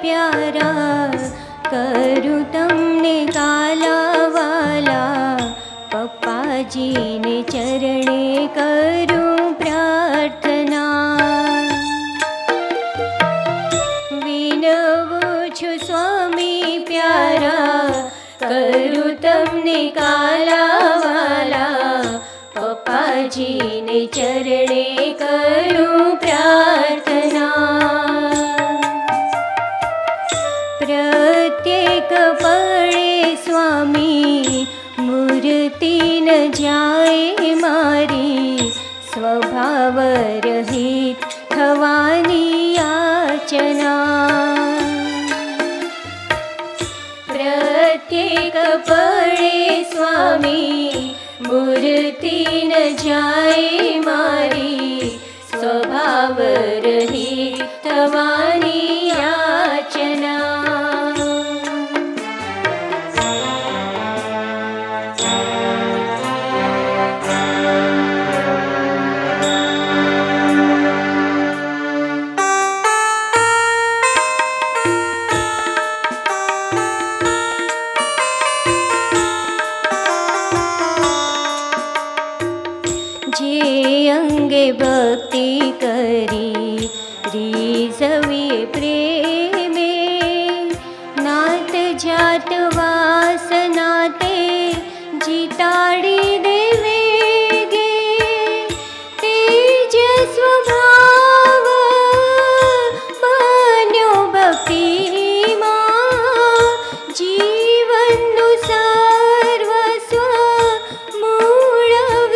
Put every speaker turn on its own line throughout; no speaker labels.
प्यारा करूँ तमने काला वाला पप्पाजी ने चरणे करूँ प्रार्थना विनवूं छुं स्वामी प्यारा करूँ तमने काला वाला पप्पाजी ने चरणे करूँ प्रार्थना प्रत्येक पड़े स्वामी मूर्ति न जाए मारी स्वभाव रहित थवानी याचना प्रत्येक पड़े स्वामी मूर्ति न जाए मारी स्वभाव रहित थवानी याचना भक्ति करी રીઝવીએ પ્રેમે નાત જાત વાસના તે જીતાડી દેવે ગે તેજ સ્વભાવ બન્યો ભક્તિમાં જીવનનું સર્વસ્વ મૂળ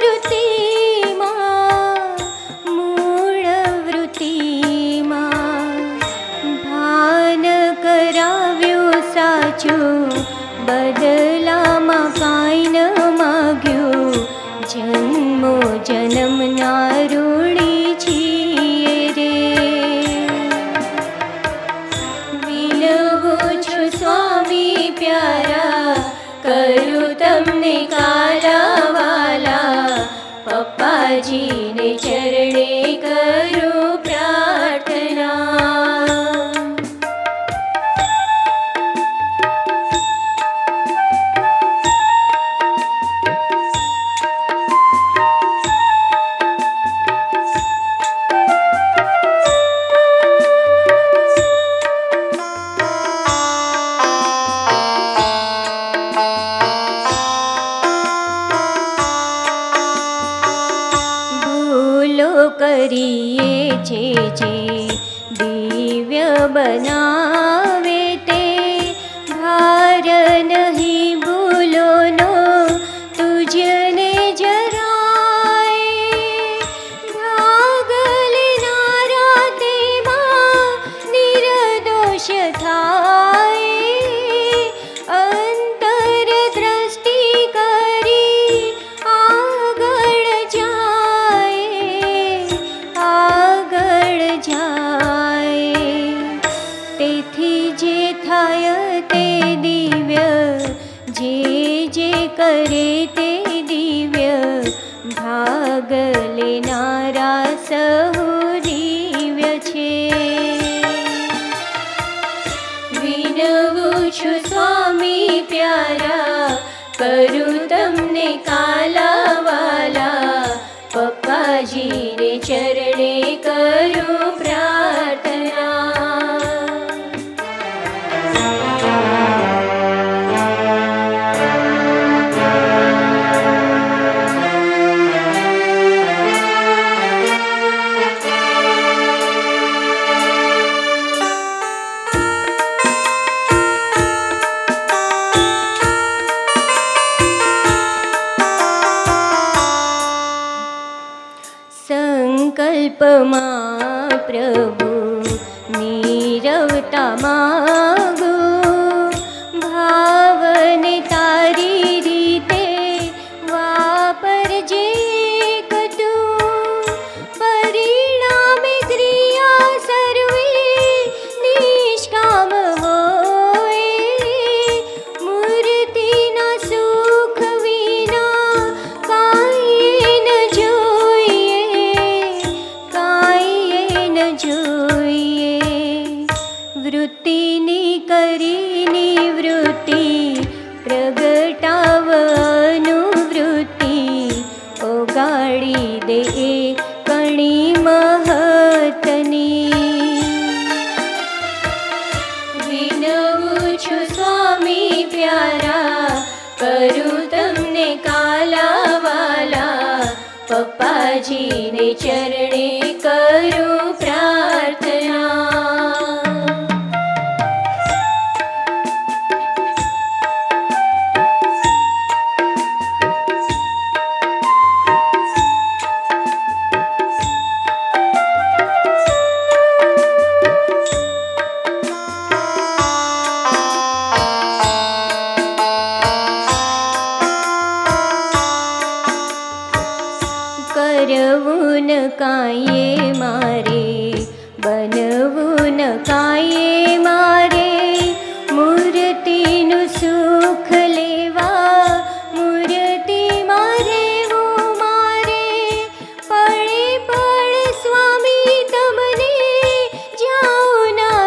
વૃત્તિમાં ભાન કરાવ્યું સાચું બદલામાં કાંઈ ન માગ્યું જન્મો જન્મના ઋણી છીએ રે વિનવું છું સ્વામી પ્યારા કરું તમને કાલા વાલા પપ્પાજીને ચરણે કરું પ્રાર્થના કરીએ છે જે દિવ્ય બનાવે તે ભાર નહીં ભૂલોનો તુજને જરાય ભાગ લેનારા તેમાં નિર્દોષ થાય અંતર દ્રષ્ટિ કરી આગળ જાય તેથી જે થાય તે દિવ્ય જે જે કરે તે દિવ્ય ભાગ લેનારા સહુ દિવ્ય છે વિનવું છું સ્વામી પ્યારા કરું તમને કાલા વાલા પપ્પાજીને ચરણે કરું પ્રાર્થના સંકલ્પમાં પ્રભુ નીરવતા માગો ભાવને તારી રીતે વાપરજે કતું પરિણામે ક્રિયા સર્વે નિષ્કામ હોય મૂર્તિના સુખ વિના કાંઈ ન જોઈએ વૃત્તિને પપ્પાજીને ચરણે કરું પ્રાર્થના. કરવું ન કાંઈએ મારે, બનવું ન કાંઈએ મારે, મૂર્તિનું સુખ લેવા મૂર્તિમાં રહેવું મારે. પળે પળ સ્વામી તમને જાઉં ના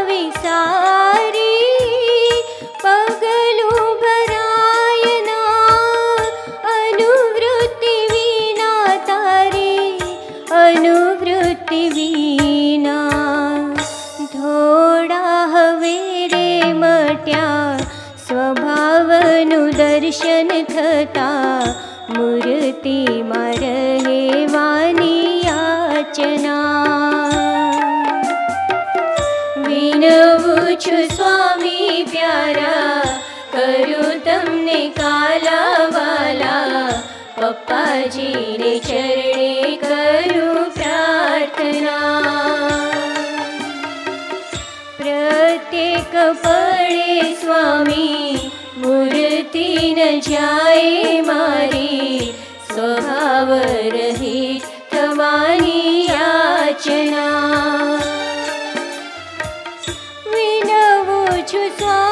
વિસારી, પગલું ભરાય ના અનુવૃત્તિ વિના તારી, અનુવૃત્તિ વિના. થોડા હવે રે મટ્યા સ્વભાવનું દર્શન થતા, મૂર્તિમાં રહેવાની યાચના. વિનવું છું સ્વામી પ્યારા, કરું તમને કાલાવાલા, પપ્પાજીને ચરણે કરું પ્રાર્થના. પ્રત્યેક પળે સ્વામી મૂર્તિ ન જાય મારી, સ્વભાવ રહિત થવાની યાચના. વિનવું છું સ્વામી